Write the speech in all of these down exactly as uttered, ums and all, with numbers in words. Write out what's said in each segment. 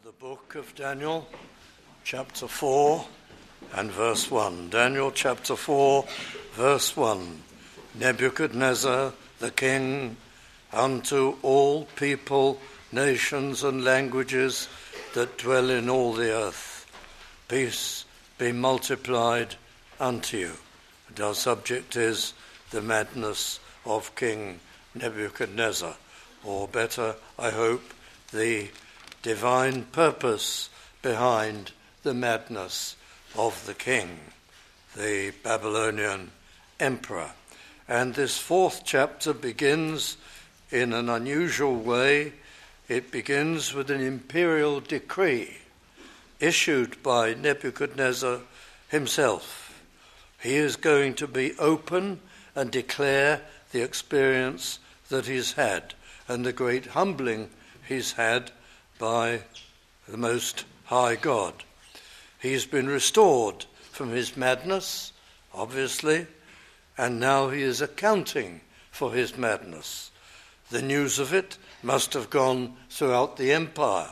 The book of Daniel, chapter four and verse one. Daniel chapter four, verse one. Nebuchadnezzar the king, unto all people, nations, and languages that dwell in all the earth, peace be multiplied unto you. And our subject is the madness of King Nebuchadnezzar, or better, I hope, the divine purpose behind the madness of the king, the Babylonian emperor. And this fourth chapter begins in an unusual way. It begins with an imperial decree issued by Nebuchadnezzar himself. He is going to be open and declare the experience that he's had and the great humbling he's had by the Most High God. He's been restored from his madness, obviously, and now he is accounting for his madness. The news of it must have gone throughout the empire.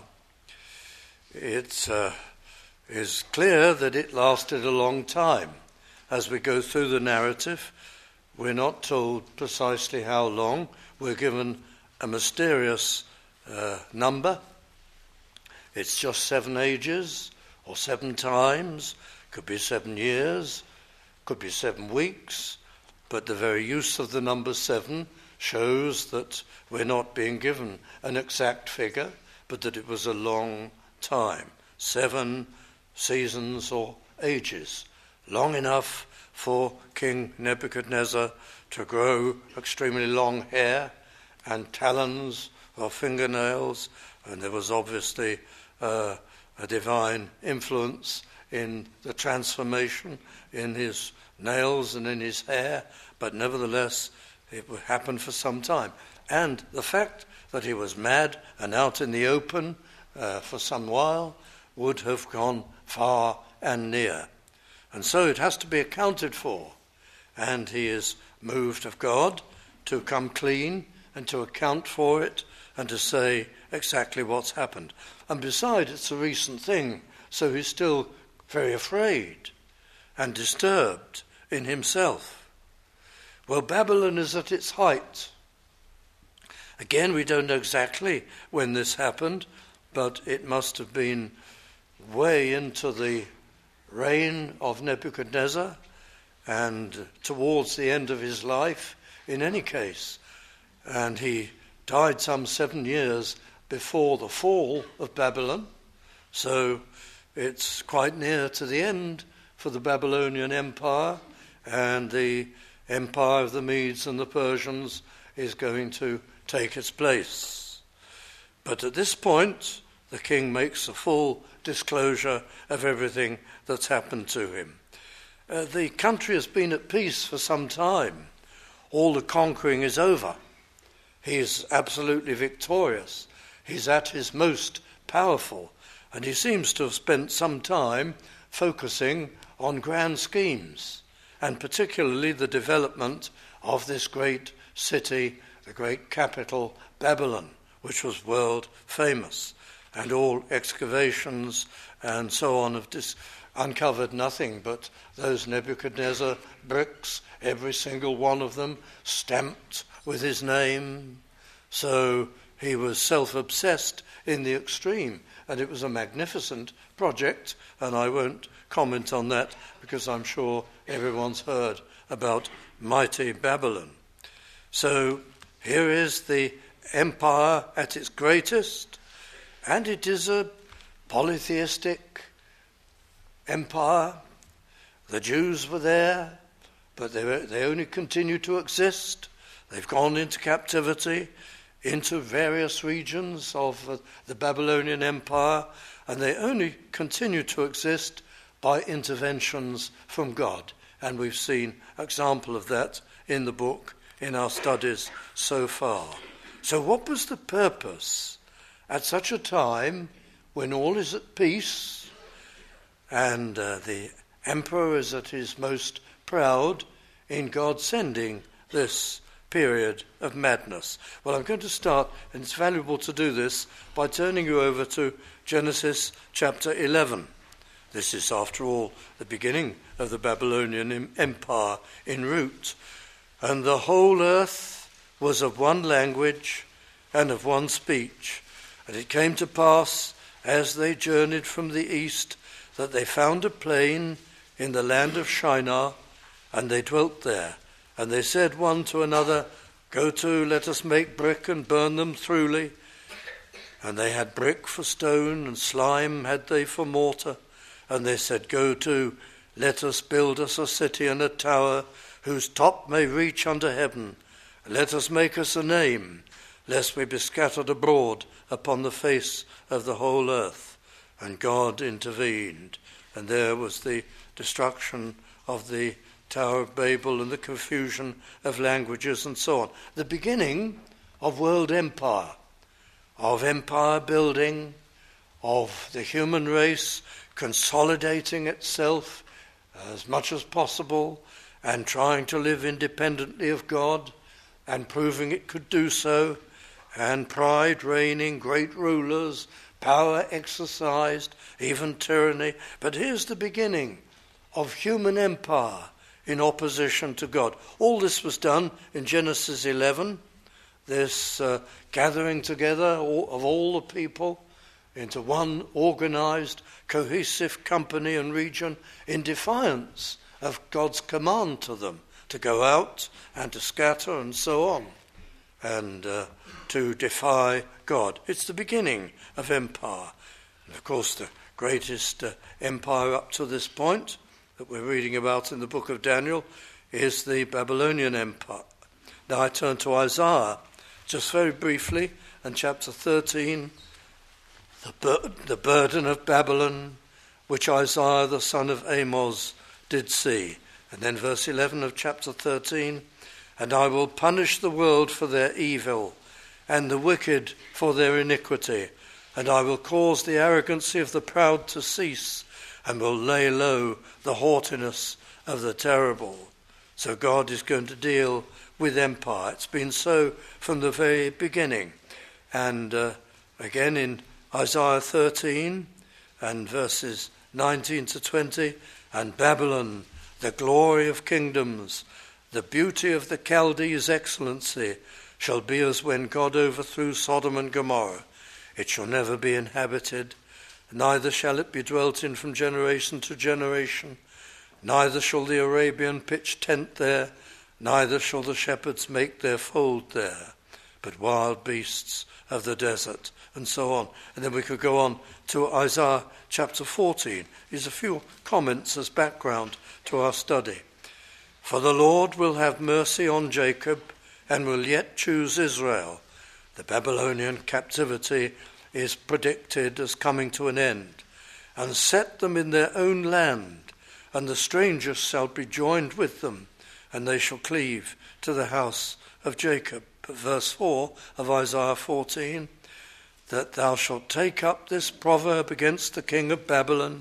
It uh, is clear that it lasted a long time. As we go through the narrative, we're not told precisely how long. We're given a mysterious uh, number. It's just seven ages, or seven times, could be seven years, could be seven weeks, but the very use of the number seven shows that we're not being given an exact figure, but that it was a long time. Seven seasons or ages, long enough for King Nebuchadnezzar to grow extremely long hair and talons or fingernails, and there was obviously uh, a divine influence in the transformation in his nails and in his hair, but nevertheless it would happen for some time. And the fact that he was mad and out in the open uh, for some while would have gone far and near. And so it has to be accounted for. And he is moved of God to come clean and to account for it and to say exactly what's happened. And besides, it's a recent thing, so he's still very afraid and disturbed in himself. Well, Babylon is at its height. Again, we don't know exactly when this happened, but it must have been way into the reign of Nebuchadnezzar and towards the end of his life in any case. And he died some seven years before the fall of Babylon, so it's quite near to the end for the Babylonian Empire, and the empire of the Medes and the Persians is going to take its place. But at this point, the king makes a full disclosure of everything that's happened to him. Uh, the country has been at peace for some time. All the conquering is over. He is absolutely victorious. He's at his most powerful, and he seems to have spent some time focusing on grand schemes, and particularly the development of this great city, the great capital, Babylon, which was world famous. And all excavations and so on have dis- uncovered nothing but those Nebuchadnezzar bricks, every single one of them stamped with his name. So he was self-obsessed in the extreme, and it was a magnificent project, and I won't comment on that because I'm sure everyone's heard about mighty Babylon. So here is the empire at its greatest, and it is a polytheistic empire. The Jews were there, but they, were, they only continue to exist. They've gone into captivity, into various regions of uh, the Babylonian Empire, and they only continue to exist by interventions from God. And we've seen an example of that in the book, in our studies so far. So what was the purpose at such a time when all is at peace and uh, the emperor is at his most proud in God sending this period of madness. Well, I'm going to start, and it's valuable to do this, by turning you over to Genesis chapter eleven. This is, after all, the beginning of the Babylonian Empire in root. And the whole earth was of one language and of one speech. And it came to pass, as they journeyed from the east, that they found a plain in the land of Shinar, and they dwelt there. And they said one to another, Go to, let us make brick and burn them throughly. And they had brick for stone, and slime had they for mortar. And they said, Go to, let us build us a city and a tower, whose top may reach unto heaven. Let us make us a name, lest we be scattered abroad upon the face of the whole earth. And God intervened, and there was the destruction of the Tower of Babel and the confusion of languages and so on. The beginning of world empire, of empire building, of the human race consolidating itself as much as possible and trying to live independently of God and proving it could do so, and pride reigning, great rulers, power exercised, even tyranny. But here's the beginning of human empire in opposition to God. All this was done in Genesis eleven, this uh, gathering together of all the people into one organized, cohesive company and region in defiance of God's command to them to go out and to scatter and so on, and uh, to defy God. It's the beginning of empire. And of course, the greatest uh, empire up to this point that we're reading about in the book of Daniel is the Babylonian Empire. Now I turn to Isaiah, just very briefly, and chapter thirteen, the, bur- the burden of Babylon, which Isaiah the son of Amos did see. And then verse eleven of chapter thirteen, And I will punish the world for their evil, and the wicked for their iniquity, and I will cause the arrogancy of the proud to cease, and will lay low the haughtiness of the terrible. So God is going to deal with empire. It's been so from the very beginning. And uh, again in Isaiah thirteen and verses nineteen to twenty, And Babylon, the glory of kingdoms, the beauty of the Chaldees' excellency, shall be as when God overthrew Sodom and Gomorrah. It shall never be inhabited, neither shall it be dwelt in from generation to generation. Neither shall the Arabian pitch tent there, neither shall the shepherds make their fold there, but wild beasts of the desert, and so on. And then we could go on to Isaiah chapter fourteen. Here's a few comments as background to our study. For the Lord will have mercy on Jacob, and will yet choose Israel. The Babylonian captivity is predicted as coming to an end, and set them in their own land, and the strangers shall be joined with them, and they shall cleave to the house of Jacob. But verse four of Isaiah fourteen, that thou shalt take up this proverb against the king of Babylon,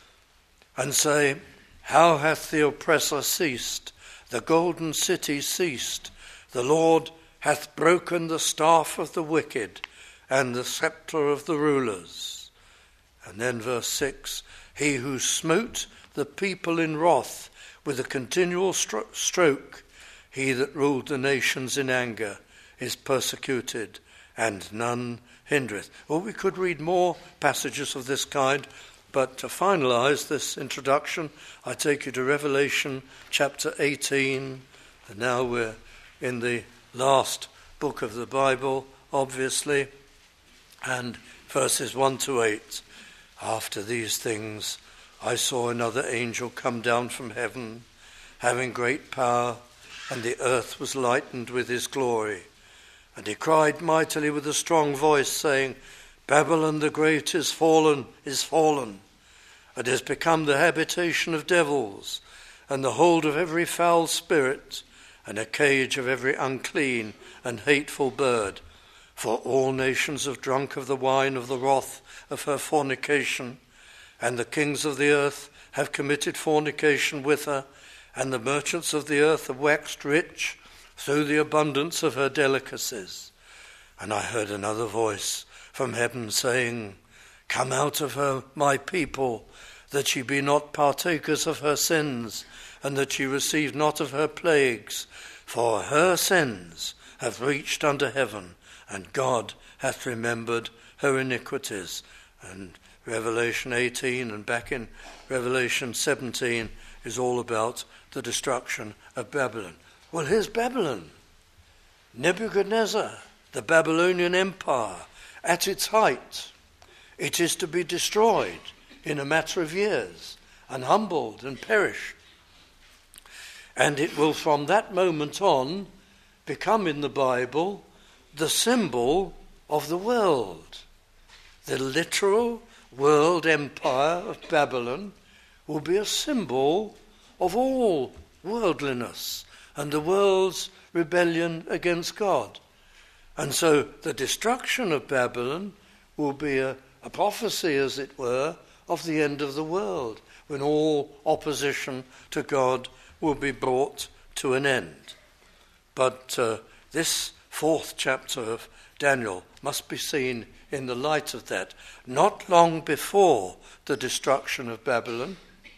and say, How hath the oppressor ceased? The golden city ceased. The Lord hath broken the staff of the wicked, and the scepter of the rulers. And then verse six, He who smote the people in wrath with a continual stro- stroke, he that ruled the nations in anger, is persecuted, and none hindereth. Well, we could read more passages of this kind, but to finalize this introduction, I take you to Revelation chapter eighteen, and now we're in the last book of the Bible, obviously, and verses one to eight. After these things, I saw another angel come down from heaven, having great power, and the earth was lightened with his glory. And he cried mightily with a strong voice, saying, Babylon the great is fallen, is fallen, and has become the habitation of devils, and the hold of every foul spirit, and a cage of every unclean and hateful bird. For all nations have drunk of the wine of the wrath of her fornication, and the kings of the earth have committed fornication with her, and the merchants of the earth have waxed rich through the abundance of her delicacies. And I heard another voice from heaven saying, Come out of her, my people, that ye be not partakers of her sins, and that ye receive not of her plagues. For her sins have reached unto heaven, and God hath remembered her iniquities. And Revelation eighteen and back in Revelation seventeen is all about the destruction of Babylon. Well, here's Babylon. Nebuchadnezzar, the Babylonian Empire, at its height. It is to be destroyed in a matter of years and humbled and perish. And it will from that moment on become in the Bible the symbol of the world. The literal world empire of Babylon will be a symbol of all worldliness and the world's rebellion against God. And so the destruction of Babylon will be a, a prophecy, as it were, of the end of the world, when all opposition to God will be brought to an end. But uh, this fourth chapter of Daniel must be seen in the light of that. Not long before the destruction of Babylon,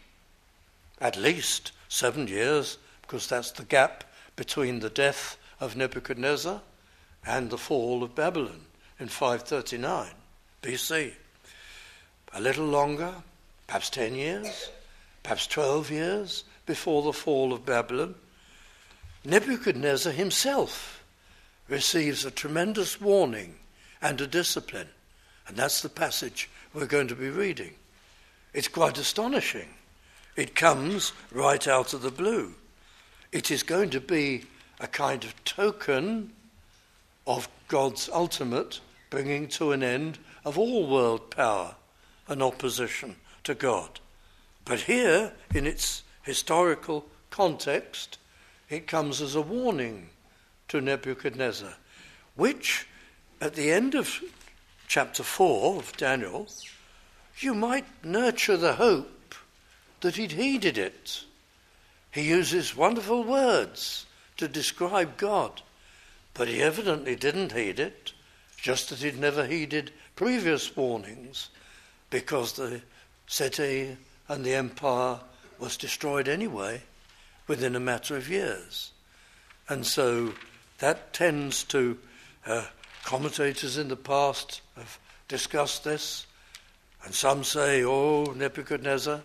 at least seven years, because that's the gap between the death of Nebuchadnezzar and the fall of Babylon in five thirty-nine B C. A little longer, perhaps ten years, perhaps twelve years before the fall of Babylon, Nebuchadnezzar himself receives a tremendous warning and a discipline. And that's the passage we're going to be reading. It's quite astonishing. It comes right out of the blue. It is going to be a kind of token of God's ultimate bringing to an end of all world power and opposition to God. But here, in its historical context, it comes as a warning to Nebuchadnezzar, which at the end of chapter four of Daniel, you might nurture the hope that he'd heeded it. He uses wonderful words to describe God, but he evidently didn't heed it, just as he'd never heeded previous warnings, because the city and the empire was destroyed anyway within a matter of years. And so that tends to, uh, commentators in the past have discussed this, and some say, oh, Nebuchadnezzar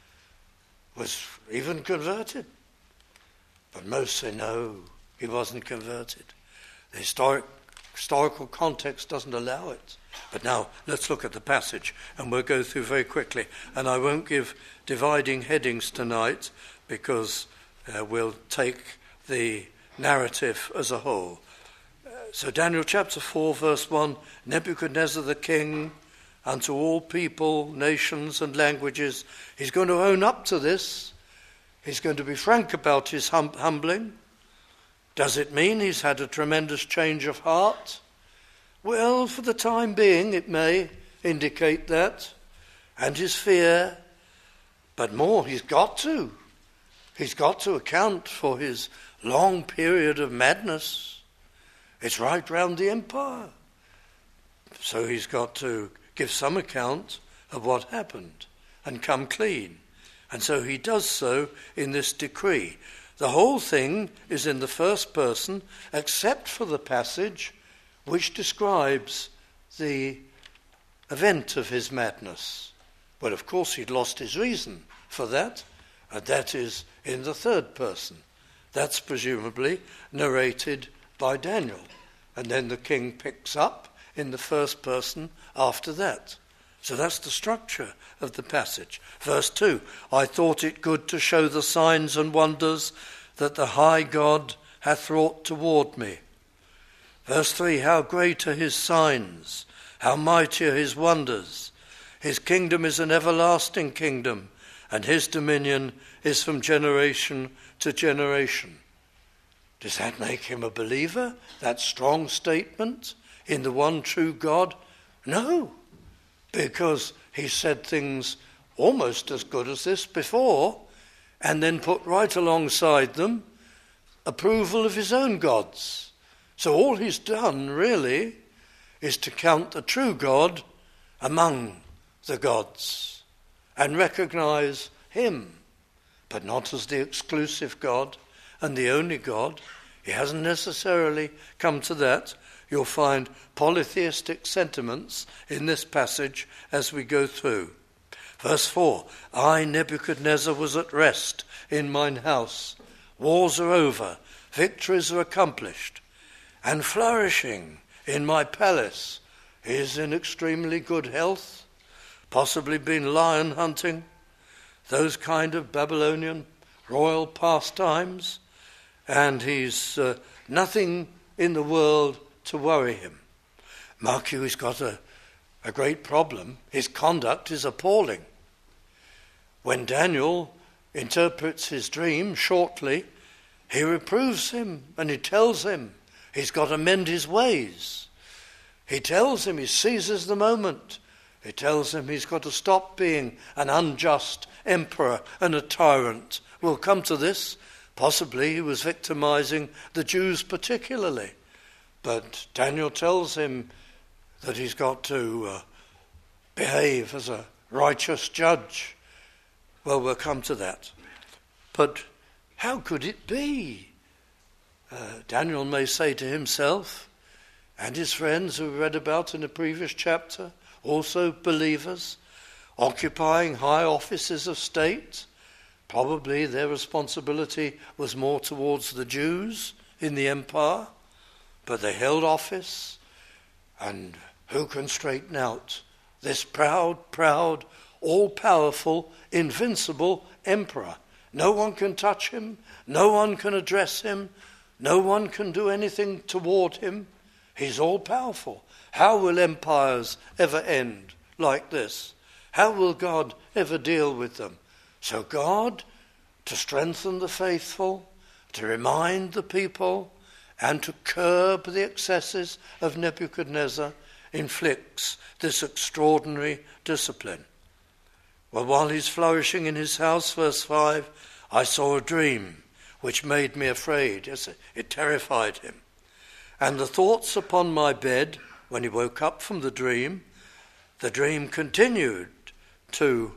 was even converted. But most say, no, he wasn't converted. The historic, historical context doesn't allow it. But now let's look at the passage, and we'll go through very quickly. And I won't give dividing headings tonight, because uh, we'll take the narrative as a whole. Uh, so Daniel chapter four, verse one, Nebuchadnezzar the king, unto all people, nations and languages. He's going to own up to this. He's going to be frank about his hum- humbling. Does it mean he's had a tremendous change of heart? Well, for the time being, it may indicate that. And his fear. But more, he's got to. He's got to account for his long period of madness. It's right round the empire. So he's got to give some account of what happened and come clean. And so he does so in this decree. The whole thing is in the first person, except for the passage which describes the event of his madness. Well, of course, he'd lost his reason for that, and that is in the third person. That's presumably narrated by Daniel. And then the king picks up in the first person after that. So that's the structure of the passage. Verse two, I thought it good to show the signs and wonders that the high God hath wrought toward me. Verse three, how great are his signs, how mighty are his wonders. His kingdom is an everlasting kingdom, and his dominion is from generation to generation. Does that make him a believer? That strong statement in the one true God? No, because he said things almost as good as this before, and then put right alongside them approval of his own gods. So all he's done really is to count the true God among the gods and recognize him, but not as the exclusive God and the only God. He hasn't necessarily come to that. You'll find polytheistic sentiments in this passage as we go through. Verse four, I, Nebuchadnezzar, was at rest in mine house. Wars are over, victories are accomplished, and flourishing in my palace. He is in extremely good health, possibly been lion hunting, those kind of Babylonian royal pastimes, and he's uh, nothing in the world to worry him. Mark you, he's got a, a great problem. His conduct is appalling. When Daniel interprets his dream shortly, he reproves him and he tells him he's got to mend his ways. He tells him he seizes the moment. He tells him he's got to stop being an unjust emperor and a tyrant. We'll come to this. Possibly he was victimizing the Jews particularly. But Daniel tells him that he's got to uh, behave as a righteous judge. Well, we'll come to that. But how could it be? Uh, Daniel may say to himself, and his friends who we read about in the previous chapter, also believers, occupying high offices of state. Probably their responsibility was more towards the Jews in the empire, but they held office, and who can straighten out this proud, proud, all-powerful, invincible emperor? No one can touch him, no one can address him, no one can do anything toward him. He's all-powerful. How will empires ever end like this? How will God ever deal with them? So God, to strengthen the faithful, to remind the people, and to curb the excesses of Nebuchadnezzar, inflicts this extraordinary discipline. Well, while he's flourishing in his house, verse five, I saw a dream which made me afraid. Yes, it terrified him. And the thoughts upon my bed, when he woke up from the dream, the dream continued to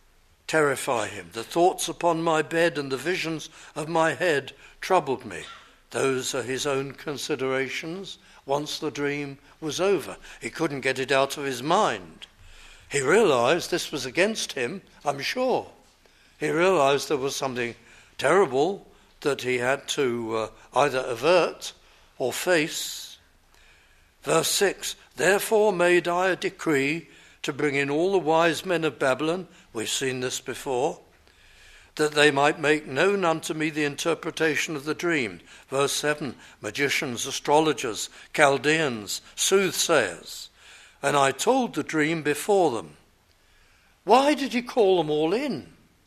terrify him. The thoughts upon my bed and the visions of my head troubled me. Those are his own considerations once the dream was over. He couldn't get it out of his mind. He realized this was against him, I'm sure. He realized there was something terrible that he had to uh, either avert or face. Verse six, therefore made I a decree to bring in all the wise men of Babylon, we've seen this before, that they might make known unto me the interpretation of the dream. Verse seven, magicians, astrologers, Chaldeans, soothsayers. And I told the dream before them. Why did he call them all in?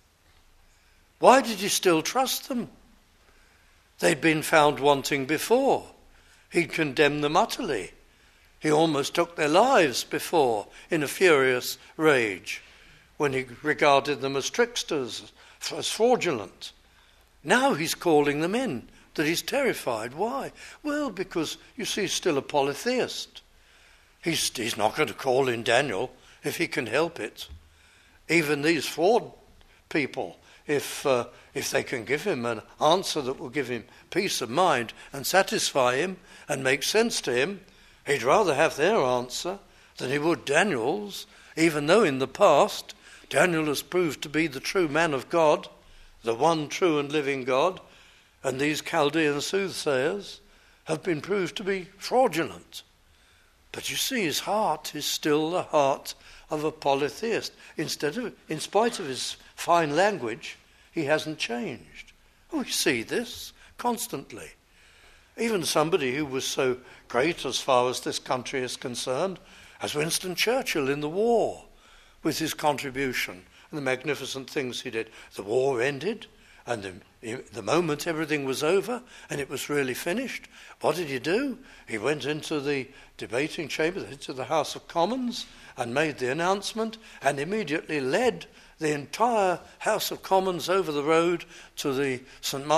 Why did he still trust them? They'd been found wanting before. He'd condemned them utterly. He almost took their lives before in a furious rage when he regarded them as tricksters, as fraudulent. Now he's calling them in, that he's terrified. Why? Well, because, you see, he's still a polytheist. He's, he's not going to call in Daniel if he can help it. Even these fraud people, if uh, if they can give him an answer that will give him peace of mind and satisfy him and make sense to him, he'd rather have their answer than he would Daniel's, even though in the past Daniel has proved to be the true man of God, the one true and living God, and these Chaldean soothsayers have been proved to be fraudulent. But you see, his heart is still the heart of a polytheist. Instead of, in spite of his fine language, he hasn't changed. We see this constantly. Even somebody who was so great as far as this country is concerned, as Winston Churchill in the war, with his contribution and the magnificent things he did. The war ended, and the, the moment everything was over and it was really finished, what did he do? He went into the debating chamber, into the House of Commons, and made the announcement, and immediately led the entire House of Commons over the road to the St. Mar-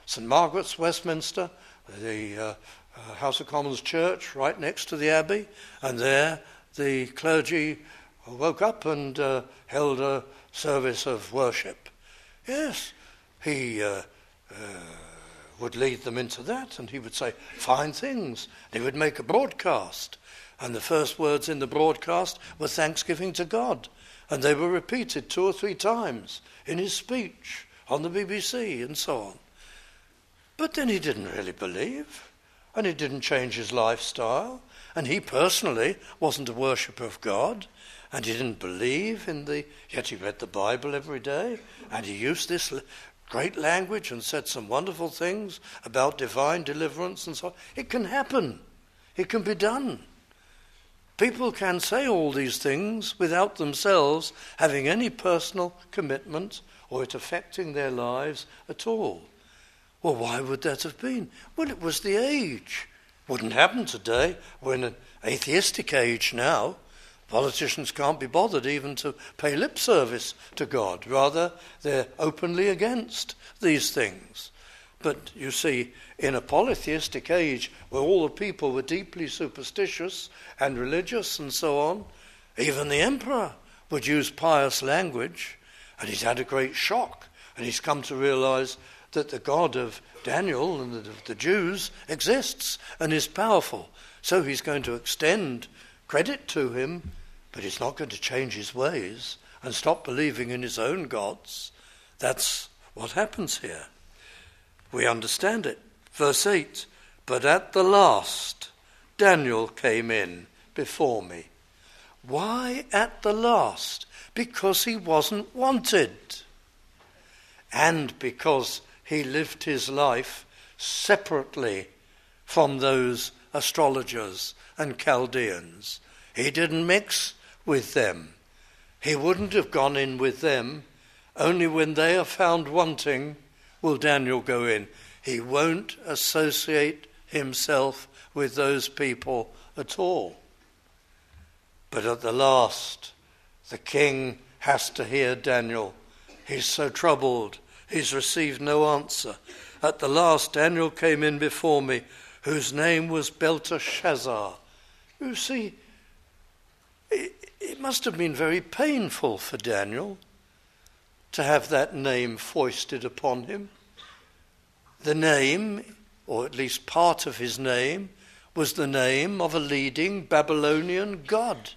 Saint Margaret's, Westminster, the uh, uh, House of Commons Church right next to the Abbey, and there the clergy woke up and uh, held a service of worship. Yes, he uh, uh, would lead them into that, and he would say fine things. He would make a broadcast, and the first words in the broadcast were thanksgiving to God, and they were repeated two or three times in his speech on the B B C and so on. But then he didn't really believe, and he didn't change his lifestyle, and he personally wasn't a worshipper of God, and he didn't believe in the, yet he read the Bible every day, and he used this great language and said some wonderful things about divine deliverance and so on. It can happen. It can be done. People can say all these things without themselves having any personal commitment or it affecting their lives at all. Well, why would that have been? Well, it was the age. Wouldn't happen today. We're in an atheistic age now. Politicians can't be bothered even to pay lip service to God. Rather, they're openly against these things. But you see, in a polytheistic age where all the people were deeply superstitious and religious and so on, even the emperor would use pious language, and he's had a great shock, and he's come to realize that the God of Daniel and the, the Jews exists and is powerful. So he's going to extend credit to him, but he's not going to change his ways and stop believing in his own gods. That's what happens here. We understand it. Verse eight, but at the last Daniel came in before me. Why at the last? Because he wasn't wanted. And because he lived his life separately from those astrologers and Chaldeans. He didn't mix with them. He wouldn't have gone in with them. Only when they are found wanting will Daniel go in. He won't associate himself with those people at all. But at the last, the king has to hear Daniel. He's so troubled. He's received no answer. At the last, Daniel came in before me, whose name was Belteshazzar. You see, it, it must have been very painful for Daniel to have that name foisted upon him. The name, or at least part of his name, was the name of a leading Babylonian god.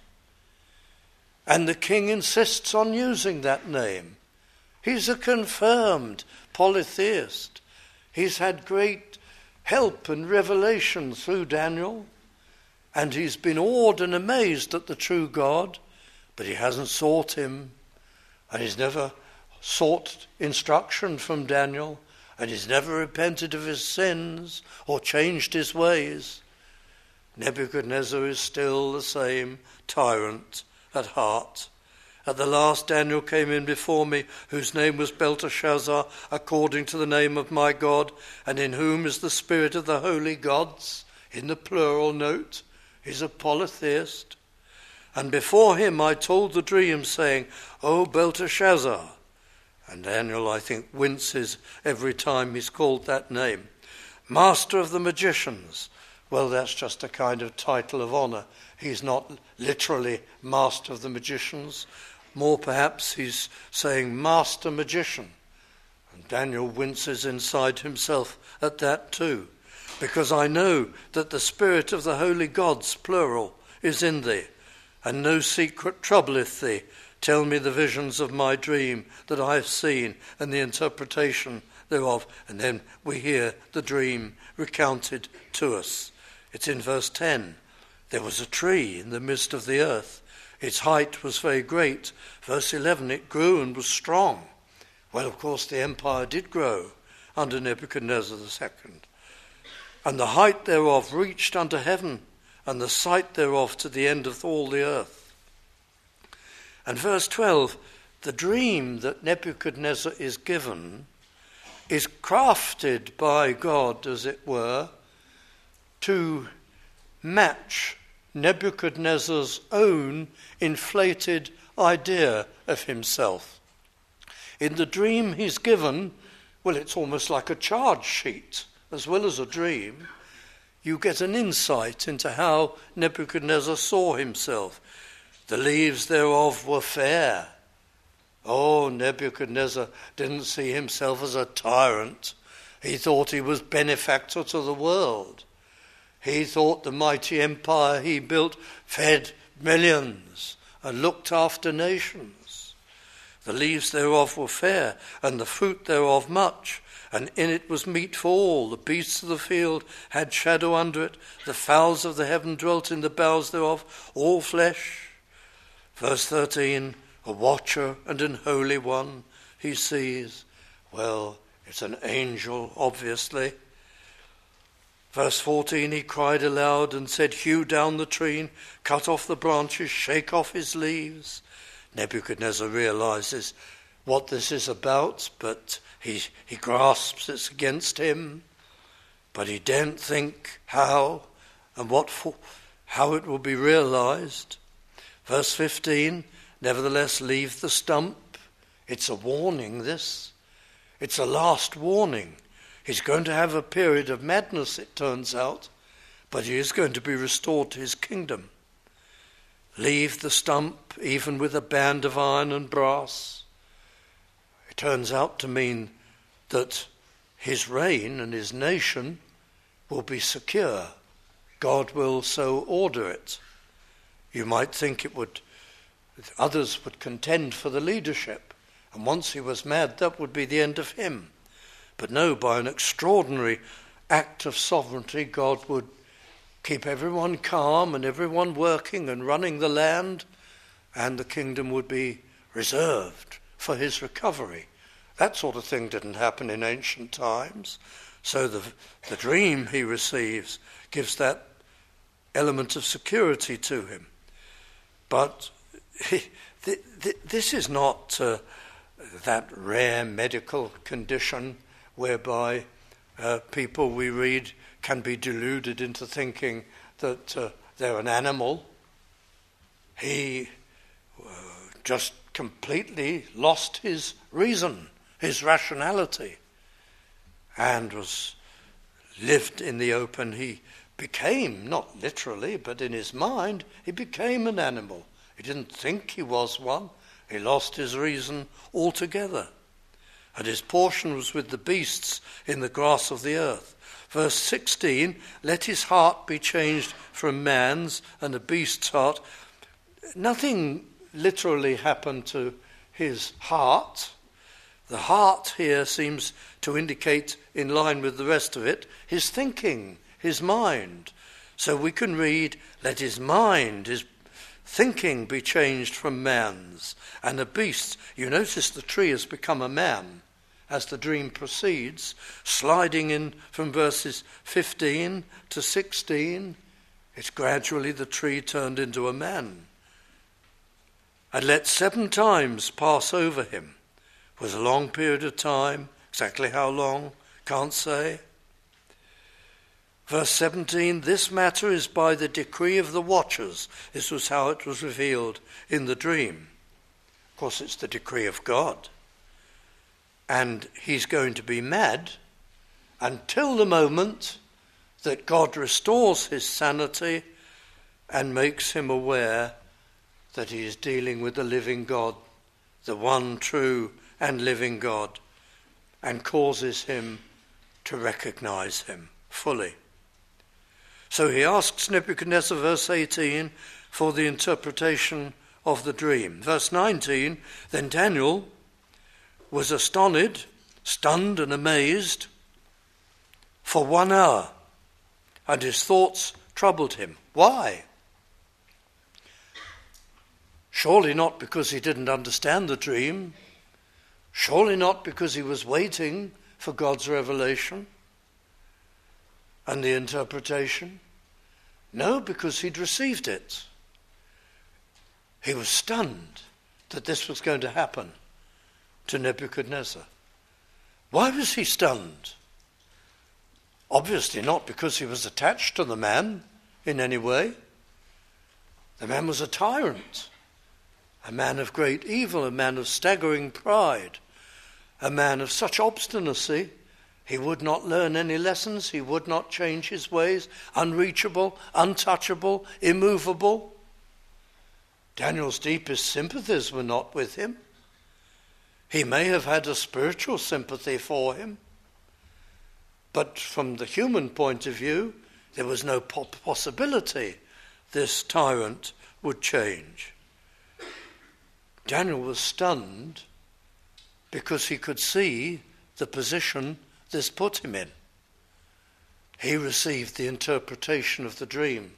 And the king insists on using that name. He's a confirmed polytheist. He's had great help and revelation through Daniel, and he's been awed and amazed at the true God, but he hasn't sought him, and he's never sought instruction from Daniel, and he's never repented of his sins or changed his ways. Nebuchadnezzar is still the same tyrant at heart. At the last, Daniel came in before me, whose name was Belteshazzar, according to the name of my God, and in whom is the spirit of the holy gods. In the plural note, he's a polytheist. And before him I told the dream, saying, O Belteshazzar. And Daniel, I think, winces every time he's called that name. Master of the magicians. Well, that's just a kind of title of honor. He's not literally master of the magicians. More perhaps he's saying master magician. And Daniel winces inside himself at that too, because I know that the spirit of the holy gods, plural, is in thee, and no secret troubleth thee. Tell me the visions of my dream that I have seen, and the interpretation thereof. And then we hear the dream recounted to us. It's in verse ten. There was a tree in the midst of the earth. Its height was very great. Verse eleven, it grew and was strong. Well, of course, the empire did grow under Nebuchadnezzar the second. And the height thereof reached unto heaven, and the sight thereof to the end of all the earth. And verse twelve, the dream that Nebuchadnezzar is given is crafted by God, as it were, to match Nebuchadnezzar's own inflated idea of himself. In the dream he's given, well, it's almost like a charge sheet as well as a dream. You get an insight into how Nebuchadnezzar saw himself. The leaves thereof were fair. Oh, Nebuchadnezzar didn't see himself as a tyrant. He thought he was benefactor to the world. He thought the mighty empire he built fed millions and looked after nations. The leaves thereof were fair, and the fruit thereof much, and in it was meat for all. The beasts of the field had shadow under it. The fowls of the heaven dwelt in the boughs thereof, all flesh. Verse thirteen, a watcher and an holy one he sees. Well, it's an angel, obviously. Verse fourteen, he cried aloud and said, hew down the tree, cut off the branches, shake off his leaves. Nebuchadnezzar realizes what this is about, but he, he grasps it's against him. But he daren't think how and what for, how it will be realized. Verse fifteen, nevertheless leave the stump. It's a warning, this. It's a last warning. He's going to have a period of madness, it turns out, but he is going to be restored to his kingdom. Leave the stump, even with a band of iron and brass. It turns out to mean that his reign and his nation will be secure. God will so order it. You might think it would, others would contend for the leadership, and once he was mad, that would be the end of him. But no, by an extraordinary act of sovereignty, God would keep everyone calm and everyone working and running the land, and the kingdom would be reserved for his recovery. That sort of thing didn't happen in ancient times. So the, the dream he receives gives that element of security to him. But he, th- th- this is not uh, that rare medical condition whereby uh, people we read can be deluded into thinking that uh, they're an animal. He uh, just completely lost his reason, his rationality, and was lived in the open. He became, not literally, but in his mind, he became an animal. He didn't think he was one. He lost his reason altogether. And his portion was with the beasts in the grass of the earth. Verse sixteen, let his heart be changed from man's and a beast's heart. Nothing literally happened to his heart. The heart here seems to indicate, in line with the rest of it, his thinking, his mind. So we can read, let his mind, his thinking be changed from man's and a beast. You notice the tree has become a man as the dream proceeds, sliding in from verses fifteen to sixteen. It's gradually the tree turned into a man. And let seven times pass over him. It was a long period of time. Exactly how long, can't say. Verse seventeen, this matter is by the decree of the watchers. This was how it was revealed in the dream. Of course, it's the decree of God. And he's going to be mad until the moment that God restores his sanity and makes him aware that he is dealing with the living God, the one true and living God, and causes him to recognize him fully. So he asks Nebuchadnezzar, verse eighteen, for the interpretation of the dream. Verse nineteen, then Daniel was astonished, stunned and amazed for one hour, and his thoughts troubled him. Why? Surely not because he didn't understand the dream. Surely not because he was waiting for God's revelation and the interpretation. No, because he'd received it. He was stunned that this was going to happen to Nebuchadnezzar. Why was he stunned? Obviously not because he was attached to the man in any way. The man was a tyrant, a man of great evil, a man of staggering pride, a man of such obstinacy, he would not learn any lessons, he would not change his ways, unreachable, untouchable, immovable. Daniel's deepest sympathies were not with him. He may have had a spiritual sympathy for him, but from the human point of view, there was no possibility this tyrant would change. Daniel was stunned because he could see the position this put him in. He received the interpretation of the dream.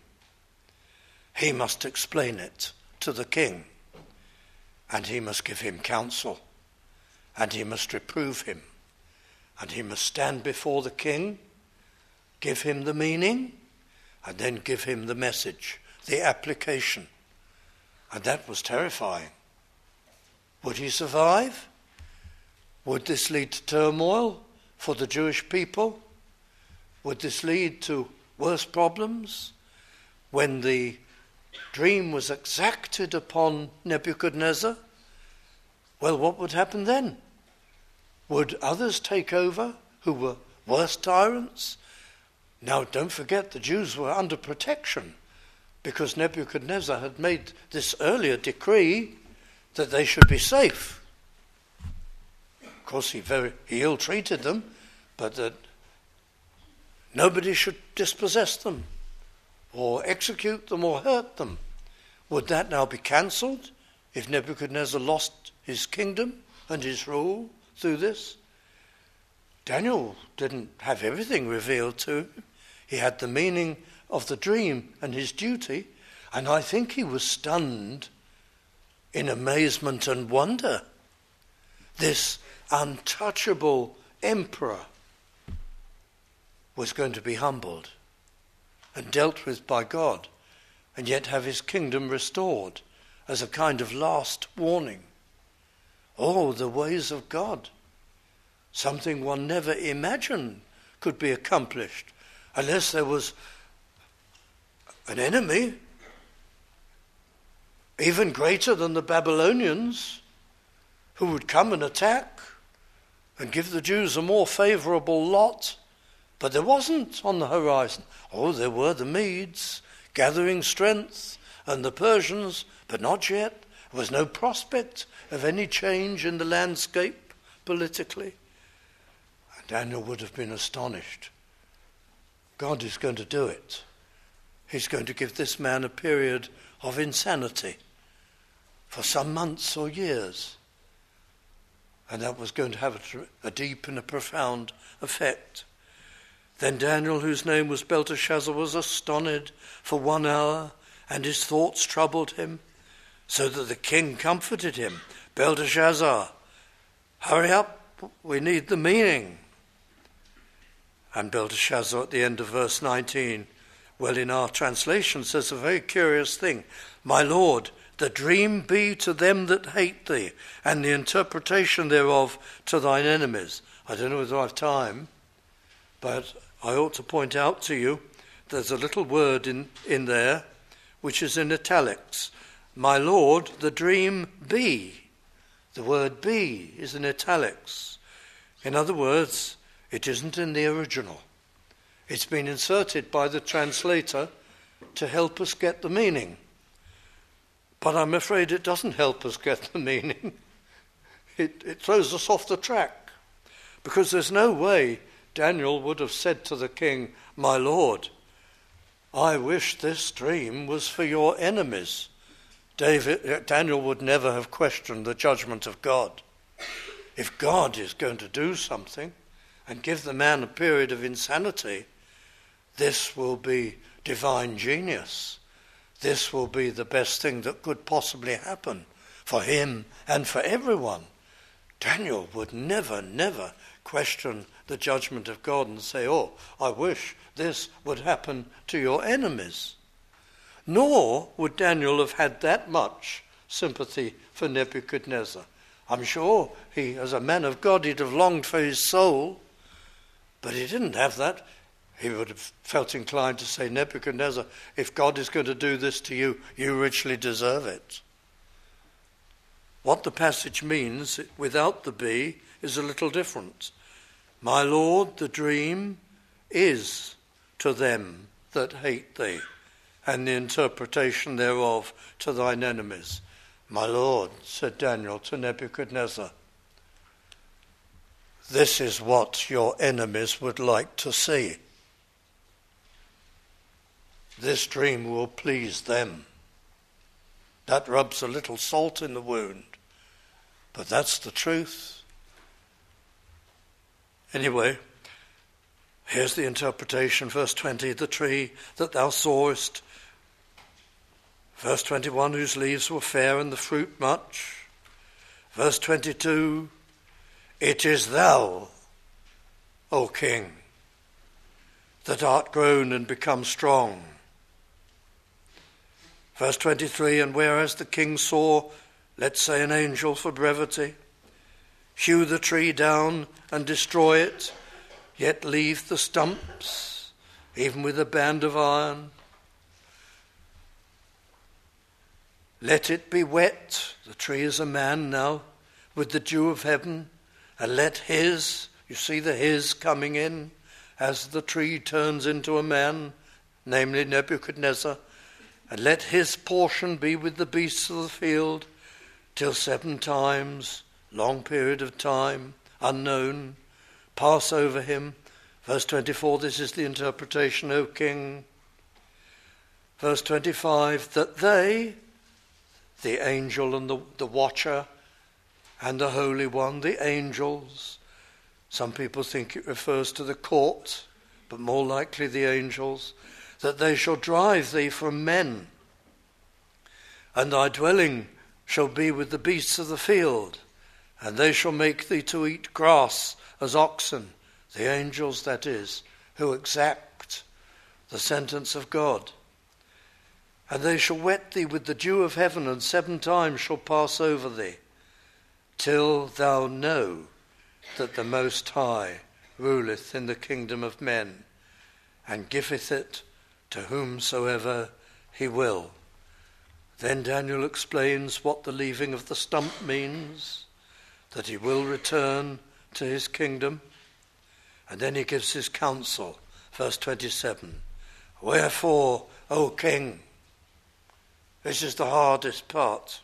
He must explain it to the king, and he must give him counsel, and he must reprove him, and he must stand before the king, give him the meaning, and then give him the message, the application. And that was terrifying. Would he survive? Would this lead to turmoil for the Jewish people? Would this lead to worse problems? When the dream was exacted upon Nebuchadnezzar, well, what would happen then? Would others take over who were worse tyrants? Now, don't forget, the Jews were under protection because Nebuchadnezzar had made this earlier decree that they should be safe. Of course, he very he ill-treated them, but that nobody should dispossess them or execute them or hurt them. Would that now be cancelled if Nebuchadnezzar lost his kingdom and his rule through this? Daniel didn't have everything revealed to him. He had the meaning of the dream and his duty, and I think he was stunned in amazement and wonder. This untouchable emperor was going to be humbled and dealt with by God, and yet have his kingdom restored as a kind of last warning. Oh, the ways of God. Something one never imagined could be accomplished unless there was an enemy even greater than the Babylonians who would come and attack and give the Jews a more favourable lot. But there wasn't on the horizon. Oh, there were the Medes gathering strength and the Persians, but not yet. There was no prospect of any change in the landscape politically. And Daniel would have been astonished. God is going to do it. He's going to give this man a period of insanity for some months or years. And that was going to have a, a deep and a profound effect. Then Daniel, whose name was Belteshazzar, was astonished for one hour, and his thoughts troubled him, so that the king comforted him. Belteshazzar, hurry up, we need the meaning. And Belteshazzar, at the end of verse nineteen, well, in our translation says a very curious thing. My Lord, the dream be to them that hate thee, and the interpretation thereof to thine enemies. I don't know whether I have time, but I ought to point out to you there's a little word in, in there which is in italics. My Lord, the dream be. The word be is in italics. In other words, it isn't in the original. It's been inserted by the translator to help us get the meaning. But I'm afraid it doesn't help us get the meaning. It, it throws us off the track. Because there's no way Daniel would have said to the king, my Lord, I wish this dream was for your enemies. David, Daniel would never have questioned the judgment of God. If God is going to do something and give the man a period of insanity, this will be divine genius. This will be the best thing that could possibly happen for him and for everyone. Daniel would never, never question the judgment of God and say, oh, I wish this would happen to your enemies. Nor would Daniel have had that much sympathy for Nebuchadnezzar. I'm sure he, as a man of God, he'd have longed for his soul, but he didn't have that. He would have felt inclined to say, Nebuchadnezzar, if God is going to do this to you, you richly deserve it. What the passage means, without the be, is a little different. My Lord, the dream is to them that hate thee, and the interpretation thereof to thine enemies. My Lord, said Daniel to Nebuchadnezzar, this is what your enemies would like to see. This dream will please them. That rubs a little salt in the wound, but that's the truth. Anyway, here's the interpretation. Verse twenty, the tree that thou sawest. Verse twenty-one, whose leaves were fair and the fruit much. Verse twenty-two, it is thou, O king, that art grown and become strong. Verse twenty-three, and whereas the king saw, let's say an angel for brevity, hew the tree down and destroy it, yet leave the stumps, even with a band of iron. Let it be wet, the tree is a man now, with the dew of heaven, and let his, you see the his coming in, as the tree turns into a man, namely Nebuchadnezzar, and let his portion be with the beasts of the field, till seven times, long period of time, unknown, pass over him. Verse twenty-four, this is the interpretation, O king. Verse twenty-five, that they, the angel and the, the watcher and the Holy One, the angels, some people think it refers to the court, but more likely the angels, that they shall drive thee from men, and thy dwelling shall be with the beasts of the field, and they shall make thee to eat grass as oxen, the angels, that is, who exact the sentence of God. And they shall wet thee with the dew of heaven, and seven times shall pass over thee, till thou know that the Most High ruleth in the kingdom of men, and giveth it to whomsoever he will. Then Daniel explains what the leaving of the stump means, that he will return to his kingdom. And then he gives his counsel, verse twenty-seven. Wherefore, O king, this is the hardest part,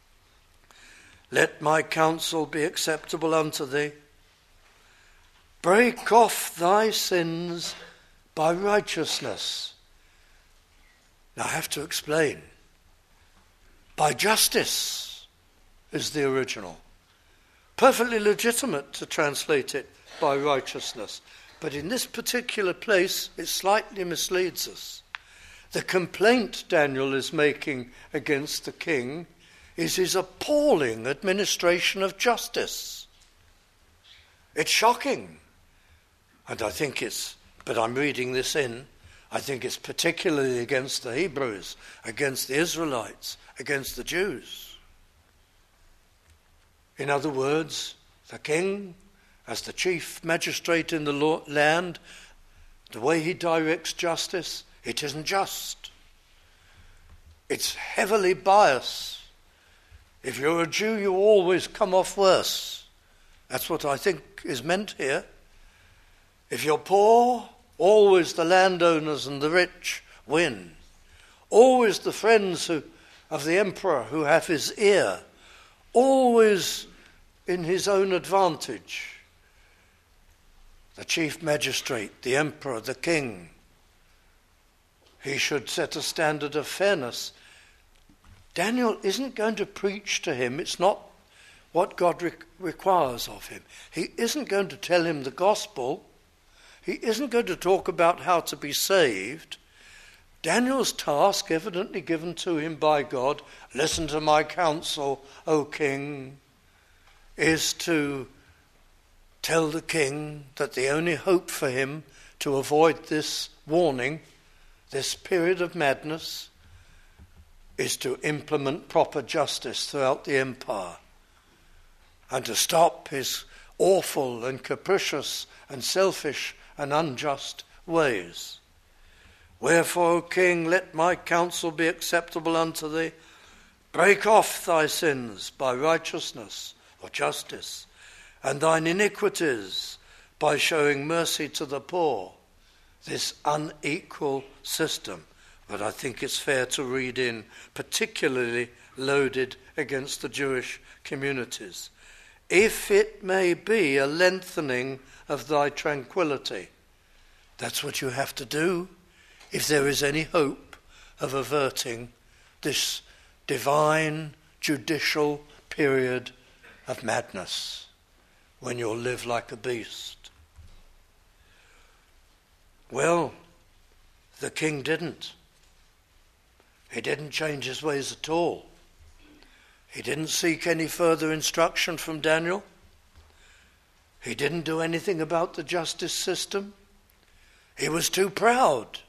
let my counsel be acceptable unto thee. Break off thy sins by righteousness. Now I have to explain. By justice is the original. Perfectly legitimate to translate it by righteousness. But in this particular place, it slightly misleads us. The complaint Daniel is making against the king is his appalling administration of justice. It's shocking. And I think it's, but I'm reading this in, I think it's particularly against the Hebrews, against the Israelites, against the Jews. In other words, the king, as the chief magistrate in the land, the way he directs justice, it isn't just. It's heavily biased. If you're a Jew, you always come off worse. That's what I think is meant here. If you're poor, always the landowners and the rich win. Always the friends who, of the emperor who have his ear. Always in his own advantage. The chief magistrate, the emperor, the king. He should set a standard of fairness. Daniel isn't going to preach to him. It's not what God re- requires of him. He isn't going to tell him the gospel. He isn't going to talk about how to be saved. Daniel's task, evidently given to him by God, listen to my counsel, O king, is to tell the king that the only hope for him to avoid this warning, this period of madness, is to implement proper justice throughout the empire and to stop his awful and capricious and selfish and unjust ways. Wherefore, O king, let my counsel be acceptable unto thee. Break off thy sins by righteousness or justice, and thine iniquities by showing mercy to the poor. This unequal system, but I think it's fair to read in, particularly loaded against the Jewish communities. If it may be a lengthening of thy tranquility. That's what you have to do if there is any hope of averting this divine judicial period of madness when you'll live like a beast. Well, the king didn't. He didn't change his ways at all. He didn't seek any further instruction from Daniel. He didn't do anything about the justice system. He was too proud.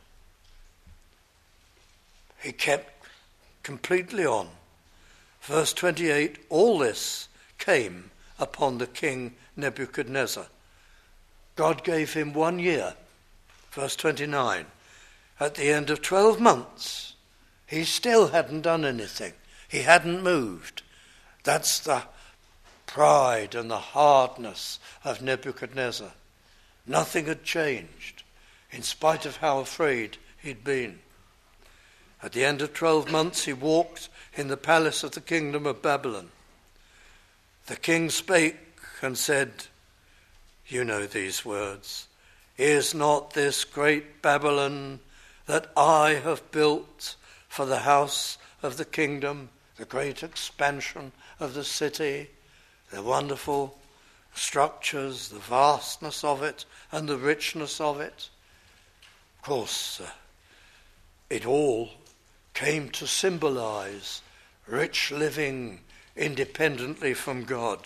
He kept completely on. Verse twenty-eight, all this came upon the king Nebuchadnezzar. God gave him one year. Verse twenty-nine, at the end of twelve months, he still hadn't done anything. He hadn't moved. That's the pride and the hardness of Nebuchadnezzar. Nothing had changed, in spite of how afraid he'd been. At the end of twelve months, he walked in the palace of the kingdom of Babylon. The king spake and said, you know these words, is not this great Babylon that I have built for the house of the kingdom, the great expansion of the city, the wonderful structures, the vastness of it, and the richness of it? Of course, uh, it all came to symbolize rich living independently from God.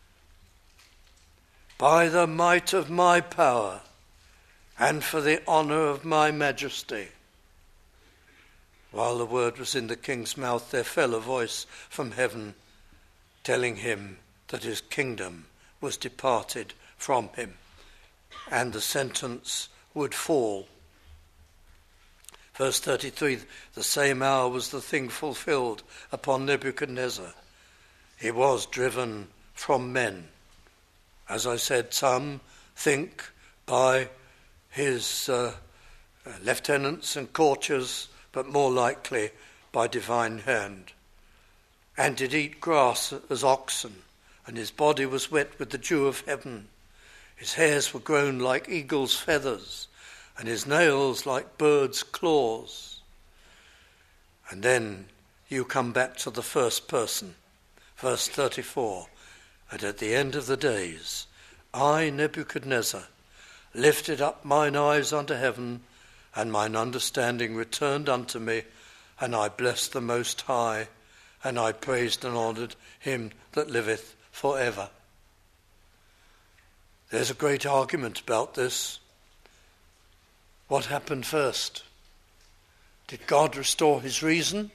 By the might of my power and for the honor of my majesty. While the word was in the king's mouth, there fell a voice from heaven telling him that his kingdom was departed from him and the sentence would fall. Verse thirty-three, the same hour was the thing fulfilled upon Nebuchadnezzar. He was driven from men. As I said, some think by his uh, lieutenants and courtiers, but more likely by divine hand, and did eat grass as oxen, and his body was wet with the dew of heaven. His hairs were grown like eagle's feathers, and his nails like birds' claws. And then you come back to the first person, verse thirty-four, and at the end of the days, I, Nebuchadnezzar, lifted up mine eyes unto heaven, and mine understanding returned unto me, and I blessed the Most High, and I praised and honoured him that liveth for ever. There's a great argument about this. What happened first? Did God restore his reason?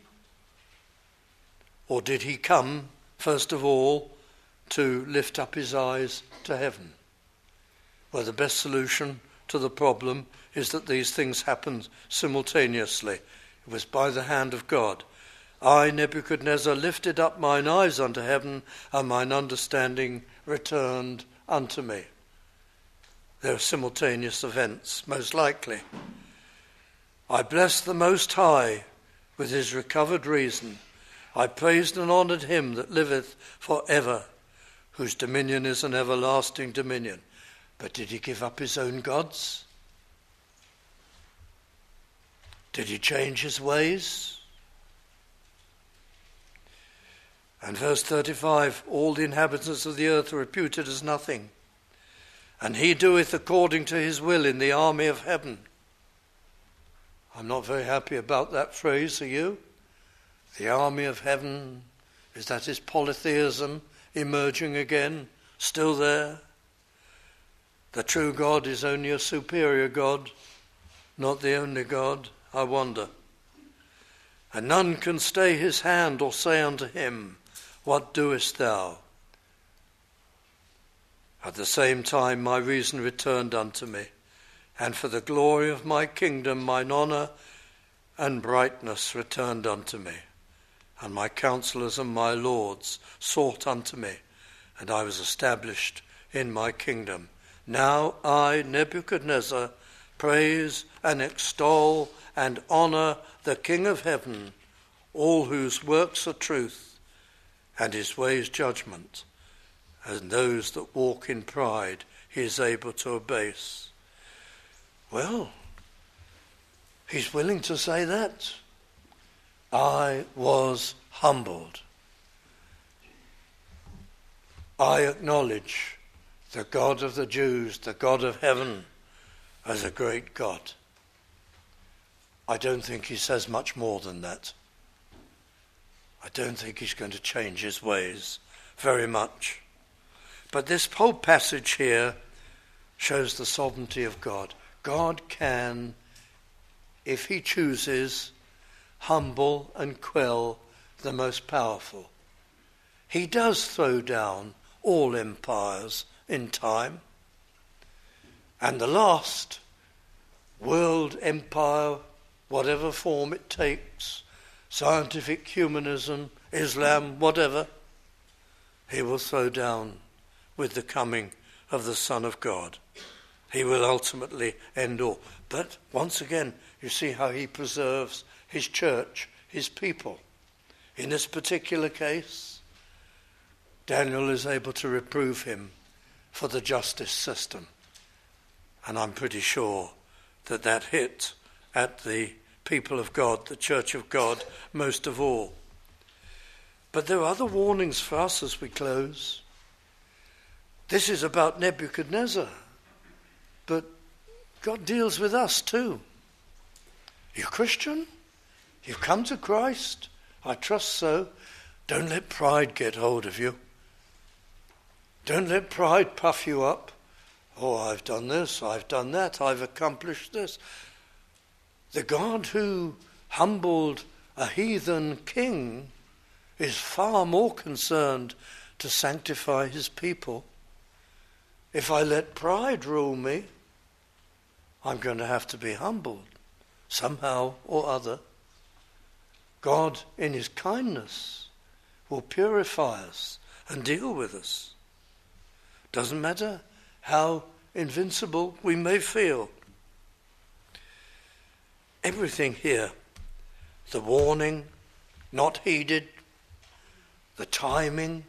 Or did he come, first of all, to lift up his eyes to heaven? Well, the best solution to the problem is that these things happened simultaneously. It was by the hand of God. I, Nebuchadnezzar, lifted up mine eyes unto heaven, and mine understanding returned unto me. There are simultaneous events, most likely. I blessed the Most High with his recovered reason. I praised and honoured him that liveth for ever, whose dominion is an everlasting dominion. But did he give up his own gods? Did he change his ways? And verse thirty-five, all the inhabitants of the earth are reputed as nothing, and he doeth according to his will in the army of heaven. I'm not very happy about that phrase, are you? The army of heaven, is that his polytheism emerging again? Still there? The true God is only a superior God, not the only God, I wonder. And none can stay his hand or say unto him, what doest thou? At the same time my reason returned unto me, and for the glory of my kingdom mine honour and brightness returned unto me. And my counselors and my lords sought unto me, and I was established in my kingdom. Now I, Nebuchadnezzar, praise and extol and honour the King of heaven, all whose works are truth and his ways judgment, and those that walk in pride he is able to abase. Well, he's willing to say that. I was humbled. I acknowledge the God of the Jews, the God of heaven, as a great God. I don't think he says much more than that. I don't think he's going to change his ways very much. But this whole passage here shows the sovereignty of God. God can, if he chooses, humble and quell the most powerful. He does throw down all empires in time. And the last world empire, whatever form it takes, scientific humanism, Islam, whatever, he will throw down with the coming of the Son of God. He will ultimately end all. But once again, you see how he preserves his church, his people. In this particular case, Daniel is able to reprove him for the justice system. And I'm pretty sure that that hit at the people of God, the church of God, most of all. But there are other warnings for us as we close. This is about Nebuchadnezzar, but God deals with us too. You're Christian? You've come to Christ? I trust so. Don't let pride get hold of you. Don't let pride puff you up. Oh, I've done this, I've done that, I've accomplished this. The God who humbled a heathen king is far more concerned to sanctify his people. If I let pride rule me, I'm going to have to be humbled somehow or other. God, in his kindness, will purify us and deal with us. Doesn't matter how invincible we may feel. Everything here, the warning, not heeded, the timing,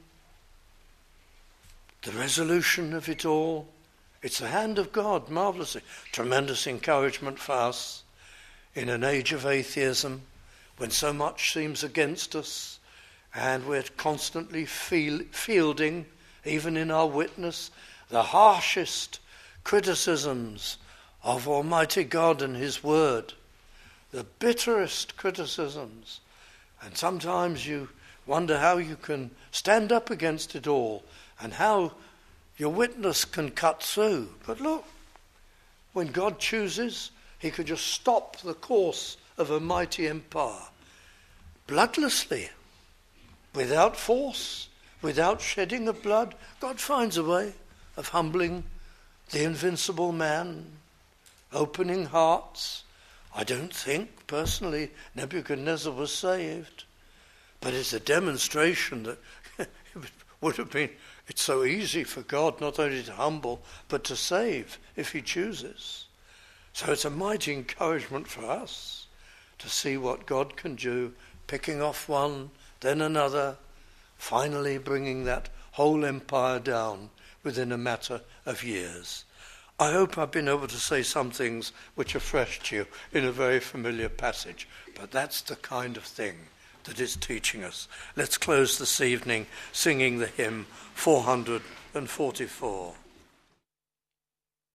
the resolution of it all, it's the hand of God, marvellously. Tremendous encouragement for us in an age of atheism, when so much seems against us, and we're constantly feel, fielding, even in our witness, the harshest criticisms of Almighty God and his word, the bitterest criticisms. And sometimes you wonder how you can stand up against it all and how your witness can cut through. But look, when God chooses, he could just stop the course of a mighty empire bloodlessly, without force, without shedding of blood. God finds a way of humbling the invincible man, opening hearts. I don't think, personally, Nebuchadnezzar was saved, but it's a demonstration that it would have been, it's so easy for God not only to humble, but to save if he chooses. So it's a mighty encouragement for us to see what God can do, picking off one, then another, finally bringing that whole empire down within a matter of years. I hope I've been able to say some things which are fresh to you in a very familiar passage, but that's the kind of thing that it's teaching us. Let's close this evening singing the hymn four hundred forty-four.